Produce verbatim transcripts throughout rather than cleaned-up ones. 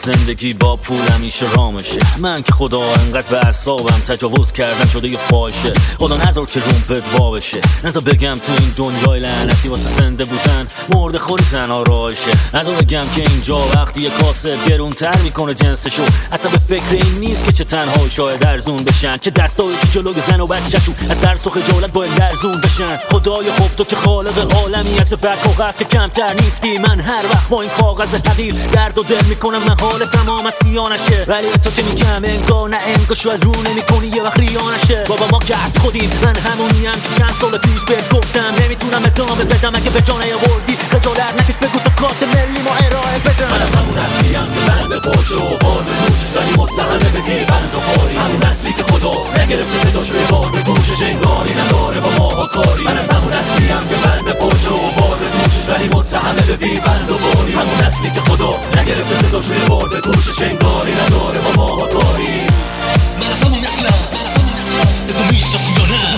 زندگی با پول همیشه رامشه. من که خدا انقدر به اعصابم تجاوز کردن شده یه فاحشه. خدا نذار که روم بدوا بشه، نذار بگم تو این دنیای لعنتی واسه زنده بودن مرد خوری تنها راهشه. نذار بگم که اینجا وقتی یه کاسه گرونتر میکنه جنسشو، اصلا به فکر این نیست که چه تنها شاید ارزون بشن، چه دستایی که جلوی زن و بچه‌شون از ترس و خجالت باید لرزون بشن. خدای خوب تو که خالق عالمی از بر کاغذ که کمتر نیستی. من هر وقت با این کاغذ حقیر درد و دل میکنم محال تمام از سیانشه، ولی تو که میگم انگار نه انگار شاید رو نمیکنی یه وقت ریانشه. بابا ما که از خودیم، من همونیم که چند سال پیش بهت گفتم نمیتونم ادامه بدم اگه به جان نیاوردی خجالت نکش بگو تو کارت ملی ما ارائه بدم. من از همون اصلیم که بند پشت و بار به دوشش ولی متهمه به دیوند و خاری، همون اصلی که خدا نگرفته صداش روی بار به گوشش انگاری نداره با ما کاری. من از همون اصلیم که بند پشت و بار به دوشش ولی متهمه به دیوند و خاری، همون اصلی که خدا نگرفته صداش روی بار به گوشش انگاری نداره با ما کاری. من از همون اصلیم تو میشناسی یا نه؟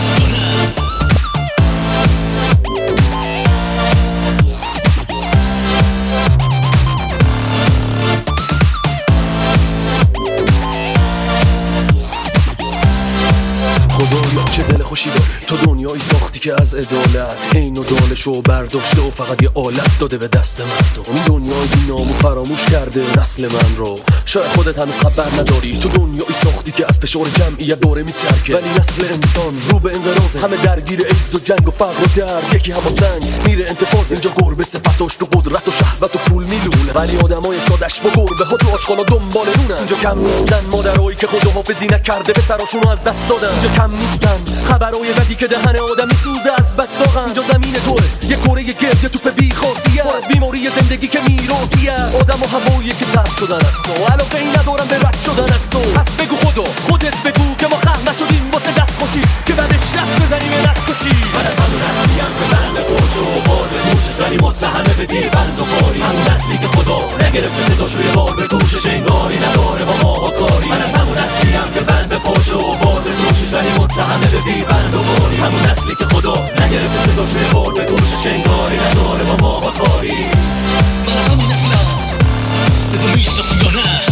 خدایا چه دل خوشی داری، تو دنیایی ساختی که از عدالت عین و دالشو برداشته و فقط یه آلت داده به دست مردم. این دنیای بی نام و فراموش کرده نسل من رو، شاید خودت هنوز خبر نداری. تو دنیایی ساختی که از فشار جمعیت دوره میترکه، ولی نسل انسان رو به انقراضه، همه درگیر ایدز و جنگ و فقر و درد. یکی هم سنگ میره انتفاض، اینجا گربه صفتاش تو قدرت و شهوت و پول میلونه، ولی آدمای سادش با گربه ها تو آشغالا دنبال نونن. اینجا کم نیستن مادرایی که خداحافظی نکرده به سراشونو از دست دادن، اینجا کم نیستن خبرای بدی که دهن آدمی سوزه از بس داغن. اینجا زمین توه یه کره گرد توپ بی خاصیه، پر از بیماری زندگی که میراثیه. آدم و هوایی که ترد شدن از تو، علاقه ای ندارم به رد شدن از تو. پس بگو خدا خودت بگو که ما خلق نشدیم واسه دست خوشی که بعدش دست بزنیم یه دست کشی. من از همون اصلیم که بند پشت و بار به دوشش ولی متهمه به دیوند و خاری، همون اصلی که خدا نگرفته صداش روی بار به گوشش انگاری نداره با ما کاری. من از همون اصلیم که بند پشت و بار به دوشش ولی متهمه به دیوند و خاری، همون اصلی که خدا نگرفته صداش روی بار به گوشش انگاری نداره با ما کاری. من از همون اصلیم تو میشناسی یا نه؟